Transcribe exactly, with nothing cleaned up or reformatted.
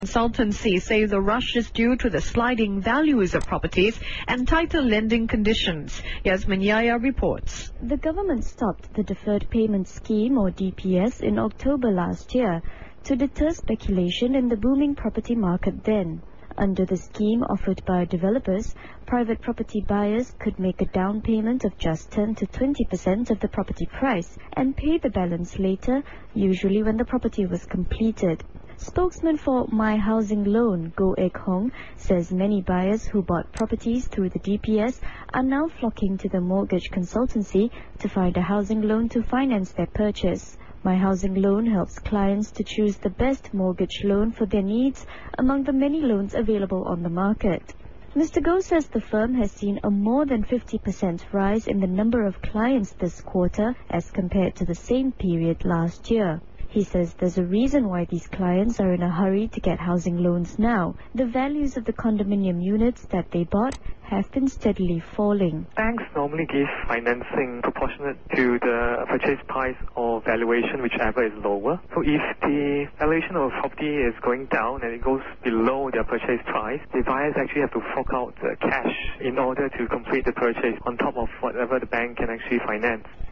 Consultancy say the rush is due to the sliding values of properties and tighter lending conditions. Yasmin Yahya reports. The government stopped the Deferred Payment Scheme or D P S in October last year to deter speculation in the booming property market then. Under the scheme offered by developers, private property buyers could make a down payment of just ten to twenty percent of the property price and pay the balance later, usually when the property was completed. Spokesman for My Housing Loan, Goh Ek Hong, says many buyers who bought properties through the D P S are now flocking to the mortgage consultancy to find a housing loan to finance their purchase. My Housing Loan helps clients to choose the best mortgage loan for their needs among the many loans available on the market. Mister Goh says the firm has seen a more than fifty percent rise in the number of clients this quarter as compared to the same period last year. He says there's a reason why these clients are in a hurry to get housing loans now. The values of the condominium units that they bought have been steadily falling. Banks normally give financing proportionate to the purchase price or valuation, whichever is lower. So if the valuation of a property is going down and it goes below their purchase price, the buyers actually have to fork out the cash in order to complete the purchase on top of whatever the bank can actually finance.